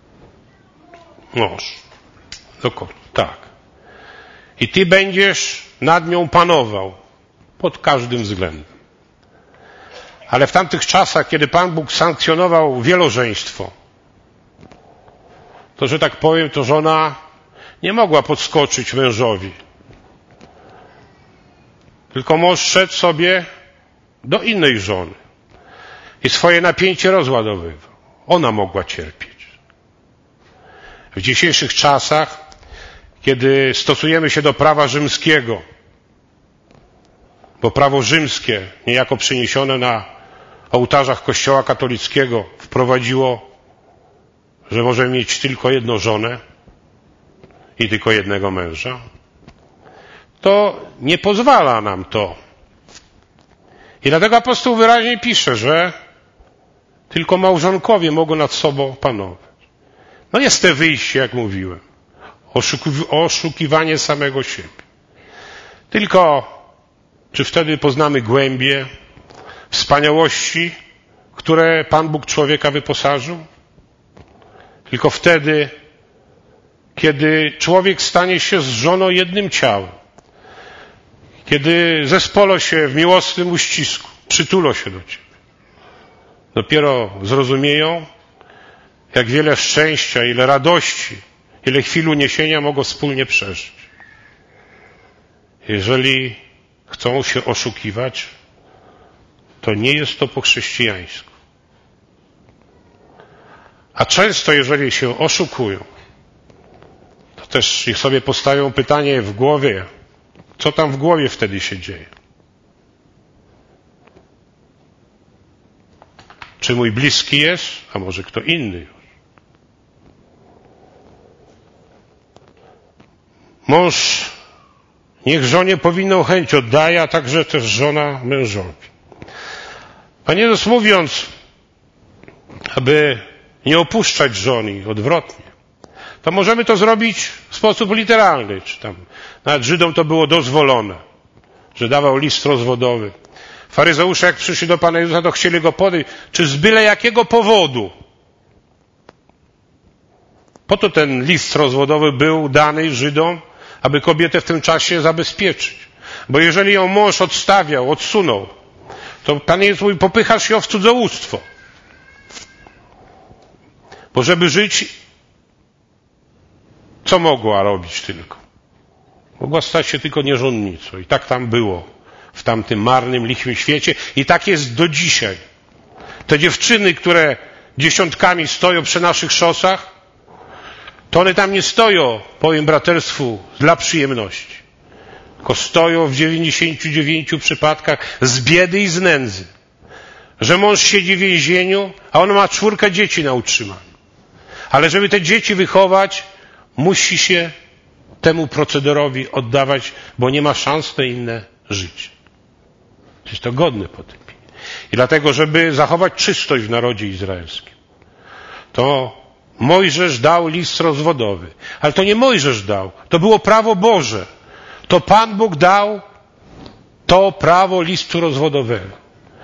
Mąż. Dokładnie, tak. I ty będziesz nad nią panował pod każdym względem. Ale w tamtych czasach, kiedy Pan Bóg sankcjonował wielożeństwo, to, że tak powiem, to żona nie mogła podskoczyć mężowi. Tylko mąż szedł sobie do innej żony i swoje napięcie rozładowywał. Ona mogła cierpieć. W dzisiejszych czasach, kiedy stosujemy się do prawa rzymskiego, bo prawo rzymskie, niejako przeniesione na ołtarzach Kościoła katolickiego, wprowadziło, że możemy mieć tylko jedną żonę i tylko jednego męża, to nie pozwala nam to. I dlatego apostoł wyraźnie pisze, że tylko małżonkowie mogą nad sobą panować. No jest to wyjście, jak mówiłem. Oszuki- oszukiwanie samego siebie. Tylko czy wtedy poznamy głębie, wspaniałości, które Pan Bóg człowieka wyposażył? Tylko wtedy, kiedy człowiek stanie się z żoną jednym ciałem, kiedy zespolą się w miłosnym uścisku, przytulą się do ciebie, dopiero zrozumieją, jak wiele szczęścia, ile radości, ile chwil uniesienia mogą wspólnie przeżyć. Jeżeli chcą się oszukiwać, to nie jest to po chrześcijańsku. A często, jeżeli się oszukują, to też ich sobie postawią pytanie w głowie, co tam w głowie wtedy się dzieje. Czy mój bliski jest, a może kto inny już. Mąż niech żonie powinną chęć oddaje, a także też żona mężowi. Pan Jezus mówiąc, aby nie opuszczać żony i odwrotnie, to możemy to zrobić w sposób literalny, czy tam nawet Żydom to było dozwolone, że dawał list rozwodowy. Faryzeusze jak przyszli do Pana Jezusa, to chcieli go podejść, czy z byle jakiego powodu. Po to ten list rozwodowy był dany Żydom, aby kobietę w tym czasie zabezpieczyć. Bo jeżeli ją mąż odstawiał, odsunął, to Pan Jezus mówi, popychasz ją w cudzołóstwo. Bo żeby żyć, co mogła robić tylko? Mogła stać się tylko nierządnicą. I tak tam było w tamtym marnym, lichwym świecie. I tak jest do dzisiaj. Te dziewczyny, które dziesiątkami stoją przy naszych szosach, to one tam nie stoją, powiem braterstwu, dla przyjemności. Tylko stoją w dziewięćdziesięciu dziewięciu przypadkach z biedy i z nędzy. Że mąż siedzi w więzieniu, a on ma czwórkę dzieci na utrzymaniu. Ale żeby te dzieci wychować, musi się temu procederowi oddawać, bo nie ma szans na inne życie. Jest to godne potępienie. I dlatego, żeby zachować czystość w narodzie izraelskim, to Mojżesz dał list rozwodowy. Ale to nie Mojżesz dał, to było prawo Boże. To Pan Bóg dał to prawo listu rozwodowego.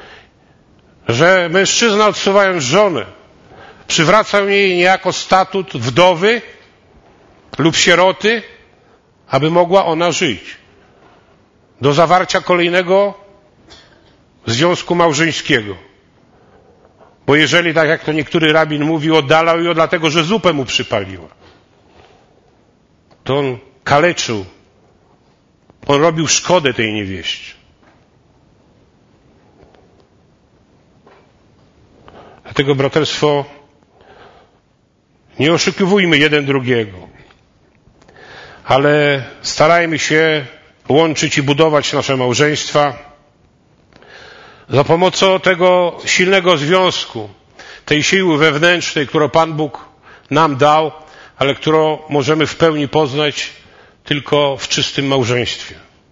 Że mężczyzna, odsuwając żonę, przywracał jej niejako statut wdowy lub sieroty, aby mogła ona żyć. Do zawarcia kolejnego związku małżeńskiego. Bo jeżeli, tak jak to niektóry rabin mówił, oddalał ją dlatego, że zupę mu przypaliła, to on kaleczył, on robił szkodę tej niewieście. Dlatego, braterstwo, nie oszukiwujmy jeden drugiego, ale starajmy się łączyć i budować nasze małżeństwa za pomocą tego silnego związku, tej siły wewnętrznej, którą Pan Bóg nam dał, ale którą możemy w pełni poznać tylko w czystym małżeństwie.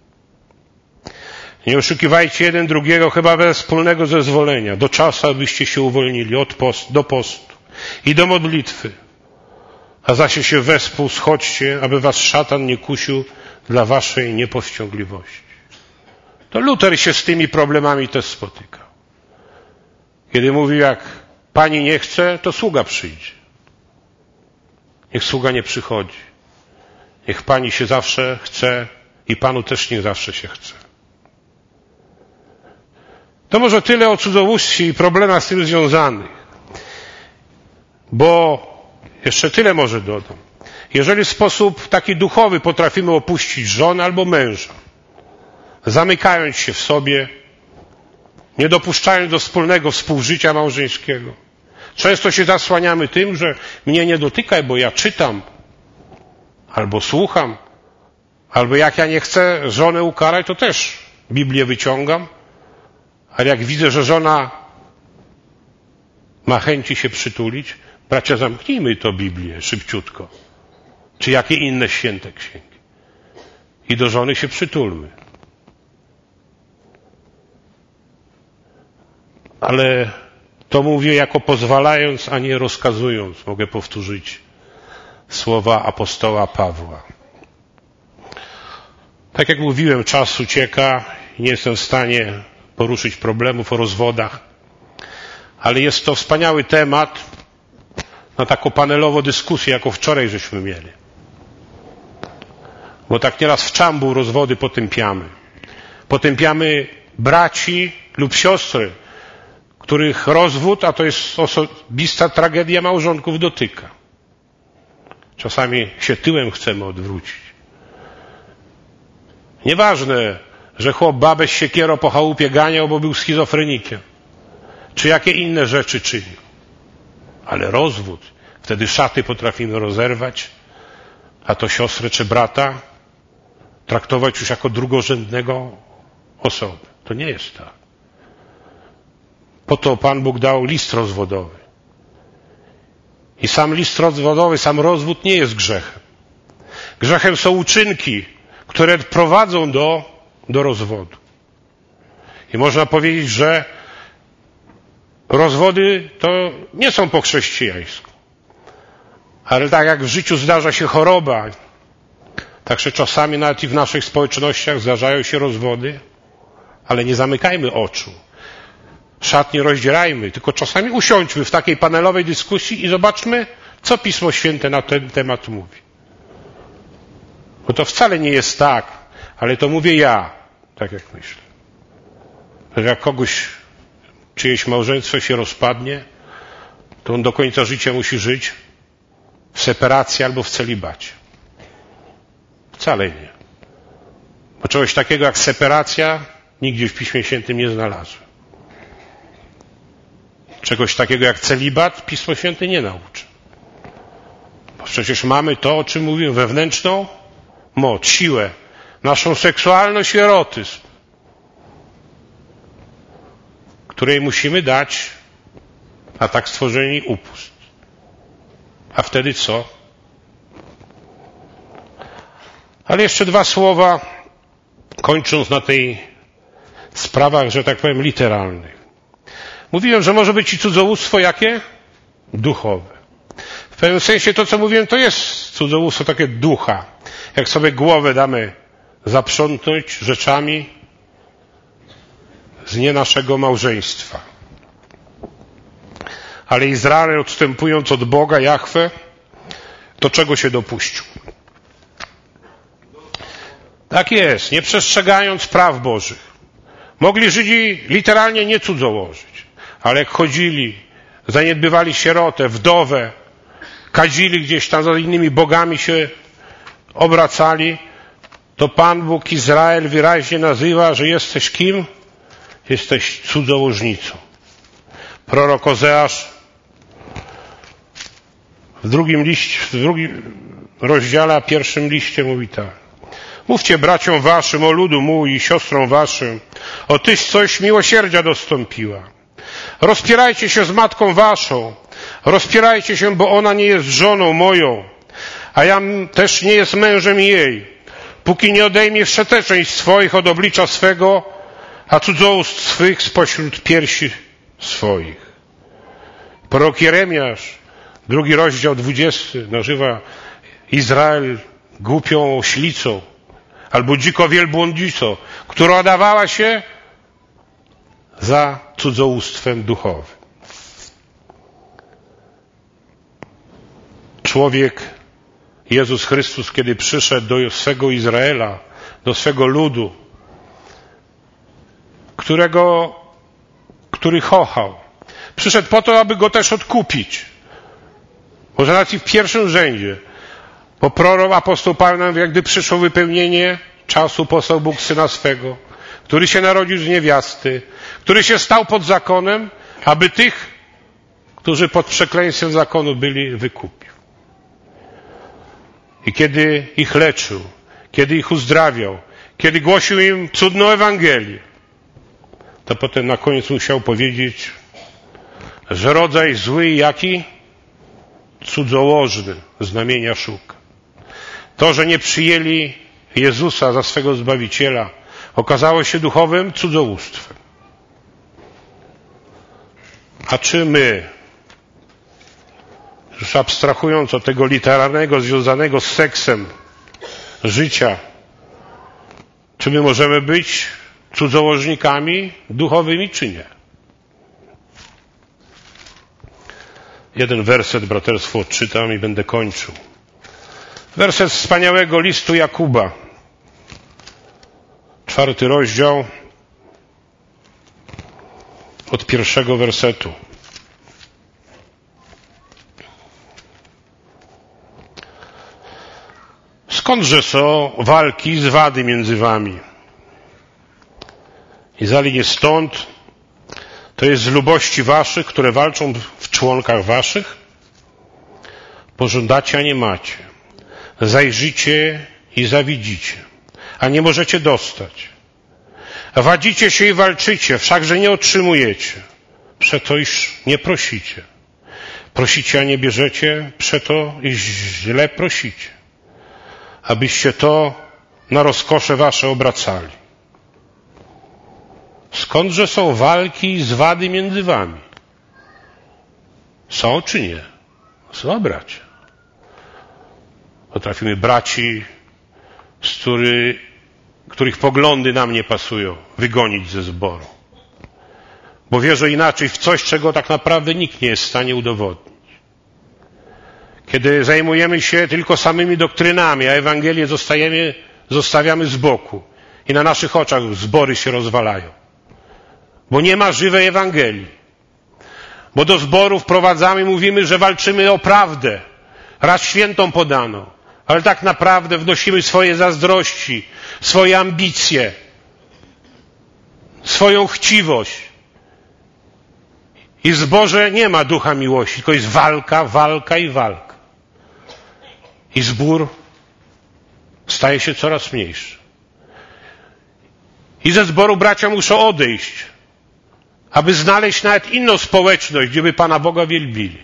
Nie oszukiwajcie jeden drugiego chyba bez wspólnego zezwolenia, do czasu, abyście się uwolnili od post, do postu i do modlitwy. A zaś się wespół schodźcie, aby was szatan nie kusił dla waszej niepowściągliwości. To Luter się z tymi problemami też spotykał. Kiedy mówił, jak pani nie chce, to sługa przyjdzie. Niech sługa nie przychodzi. Niech pani się zawsze chce i panu też niech zawsze się chce. To może tyle o cudzołóstwie i problemach z tym związanych. Bo jeszcze tyle może dodam. Jeżeli w sposób taki duchowy potrafimy opuścić żonę albo męża, zamykając się w sobie, nie dopuszczając do wspólnego współżycia małżeńskiego. Często się zasłaniamy tym, że mnie nie dotykaj, bo ja czytam, albo słucham, albo jak ja nie chcę żonę ukarać, to też Biblię wyciągam, ale jak widzę, że żona ma chęci się przytulić, bracia, zamknijmy to Biblię szybciutko, czy jakie inne święte księgi i do żony się przytulmy. Ale to mówię jako pozwalając, a nie rozkazując. Mogę powtórzyć słowa apostoła Pawła. Tak jak mówiłem, czas ucieka i nie jestem w stanie poruszyć problemów o rozwodach, ale jest to wspaniały temat na taką panelową dyskusję, jaką wczoraj żeśmy mieli. Bo tak nieraz w czambu rozwody potępiamy. Potępiamy braci lub siostry, których rozwód, a to jest osobista tragedia małżonków, dotyka. Czasami się tyłem chcemy odwrócić. Nieważne, że chłop babę z siekierą po chałupie ganiał, bo był schizofrenikiem. Czy jakie inne rzeczy czynił. Ale rozwód, wtedy szaty potrafimy rozerwać, a to siostrę czy brata traktować już jako drugorzędnego osobę. To nie jest tak. Po to Pan Bóg dał list rozwodowy. I sam list rozwodowy, sam rozwód nie jest grzechem. Grzechem są uczynki, które prowadzą do, do rozwodu. I można powiedzieć, że rozwody to nie są po chrześcijańsku. Ale tak jak w życiu zdarza się choroba, także czasami nawet i w naszych społecznościach zdarzają się rozwody, ale nie zamykajmy oczu. Szat nie rozdzierajmy, tylko czasami usiądźmy w takiej panelowej dyskusji i zobaczmy, co Pismo Święte na ten temat mówi. Bo to wcale nie jest tak, ale to mówię ja, tak jak myślę. Że jak kogoś, czyjeś małżeństwo się rozpadnie, to on do końca życia musi żyć w separacji albo w celibacie. Wcale nie. Bo czegoś takiego jak separacja nigdzie w Piśmie Świętym nie znalazłem. Czegoś takiego jak celibat Pismo Święte nie nauczy. Bo przecież mamy to, o czym mówiłem, wewnętrzną moc, siłę, naszą seksualność i erotyzm, której musimy dać, a tak stworzeni, upust. A wtedy co? Ale jeszcze dwa słowa, kończąc na tej sprawach, że tak powiem, literalnych. Mówiłem, że może być i cudzołóstwo jakie? Duchowe. W pewnym sensie to, co mówiłem, to jest cudzołóstwo takie ducha. Jak sobie głowę damy zaprzątnąć rzeczami z nie naszego małżeństwa. Ale Izrael, odstępując od Boga, Jahwe, do czego się dopuścił? Tak jest, nie przestrzegając praw Bożych. Mogli Żydzi literalnie nie cudzołożyć, ale jak chodzili, zaniedbywali sierotę, wdowę, kadzili gdzieś tam za innymi bogami się obracali, to Pan Bóg Izrael wyraźnie nazywa, że jesteś kim? Jesteś cudzołożnicą. Prorok Ozeasz w drugim liście, w drugim rozdziale, a pierwszym liście mówi tak. Mówcie braciom waszym, o ludu mój i siostrom waszym, o tyś coś miłosierdzia dostąpiła. Rozpierajcie się z matką waszą, rozpierajcie się, bo ona nie jest żoną moją, a ja też nie jest mężem jej, póki nie odejmie wszeteczeństw swoich od oblicza swego, a cudzołóstw swych spośród piersi swoich. Prorok Jeremiasz, drugi rozdział dwudziesty, nazywa Izrael głupią oślicą albo dziko wielbłądzicą, która dawała się za cudzołóstwem duchowym. Człowiek, Jezus Chrystus, kiedy przyszedł do swego Izraela, do swego ludu, którego, który kochał, przyszedł po to, aby go też odkupić. Może nawet i w pierwszym rzędzie. Bo prorok, apostoł Paweł nam, jak gdy przyszło wypełnienie czasu, posłał Bóg Syna swego, który się narodził z niewiasty, który się stał pod zakonem, aby tych, którzy pod przekleństwem zakonu byli, wykupił. I kiedy ich leczył, kiedy ich uzdrawiał, kiedy głosił im cudną Ewangelię, to potem na koniec musiał powiedzieć, że rodzaj zły i jaki? Cudzołożny znamienia szuka. To, że nie przyjęli Jezusa za swego Zbawiciela, okazało się duchowym cudzołóstwem. A czy my, już abstrahując od tego literalnego, związanego z seksem życia, czy my możemy być cudzołożnikami duchowymi, czy nie? Jeden werset, braterstwo, odczytam i będę kończył. Werset wspaniałego listu Jakuba. Czwarty rozdział od pierwszego wersetu. Skądże są walki i zwady między wami? I zali nie stąd, to jest z lubości waszych, które walczą w członkach waszych? Pożądacie, a nie macie. Zajrzycie i zawidzicie, a nie możecie dostać. Wadzicie się i walczycie, wszakże nie otrzymujecie. Przeto iż nie prosicie. Prosicie, a nie bierzecie, przeto iż źle prosicie. Abyście to na rozkosze wasze obracali. Skądże są walki i zwady między wami? Są czy nie? Są, bracia. Potrafimy braci, z który, których poglądy nam nie pasują, wygonić ze zboru. Bo wierzą inaczej w coś, czego tak naprawdę nikt nie jest w stanie udowodnić. Kiedy zajmujemy się tylko samymi doktrynami, a Ewangelię zostajemy, zostawiamy z boku i na naszych oczach zbory się rozwalają. Bo nie ma żywej Ewangelii. Bo do zboru wprowadzamy, mówimy, że walczymy o prawdę, raz świętą podaną, ale tak naprawdę wnosimy swoje zazdrości, swoje ambicje, swoją chciwość. I w zborze nie ma ducha miłości, tylko jest walka, walka i walka. I zbór staje się coraz mniejszy. I ze zboru bracia muszą odejść, aby znaleźć nawet inną społeczność, gdzie by Pana Boga wielbili.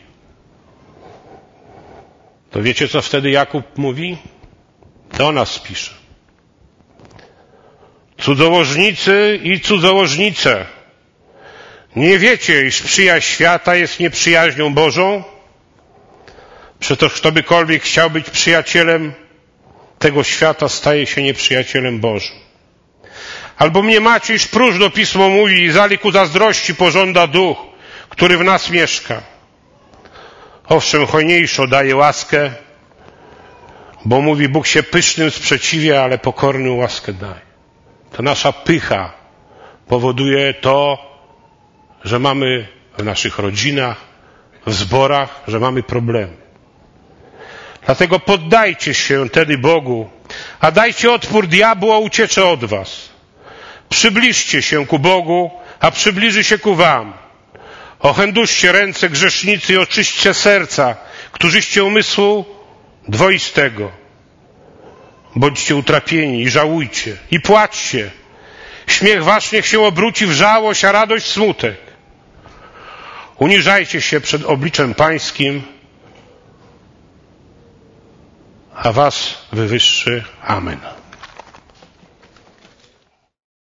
To wiecie, co wtedy Jakub mówi? Do nas pisze. Cudzołożnicy i cudzołożnice, nie wiecie, iż przyjaźń świata jest nieprzyjaźnią Bożą? Przecież kto bykolwiek chciał być przyjacielem tego świata, staje się nieprzyjacielem Bożym. Albo mnie macie, iż próżno Pismo mówi, i zaliku zazdrości pożąda duch, który w nas mieszka. Owszem, hojniejszo daje łaskę, bo mówi, Bóg się pysznym sprzeciwia, ale pokornym łaskę daje. To nasza pycha powoduje to, że mamy w naszych rodzinach, w zborach, że mamy problemy. Dlatego poddajcie się wtedy Bogu, a dajcie odpór diabłu, a uciecze od was. Przybliżcie się ku Bogu, a przybliży się ku wam. Ochęduście ręce grzesznicy i oczyśćcie serca, którzyście umysłu dwoistego. Bądźcie utrapieni i żałujcie, i płaczcie. Śmiech wasz niech się obróci w żałość, a radość w smutek. Uniżajcie się przed obliczem Pańskim, a was wywyższy. Amen.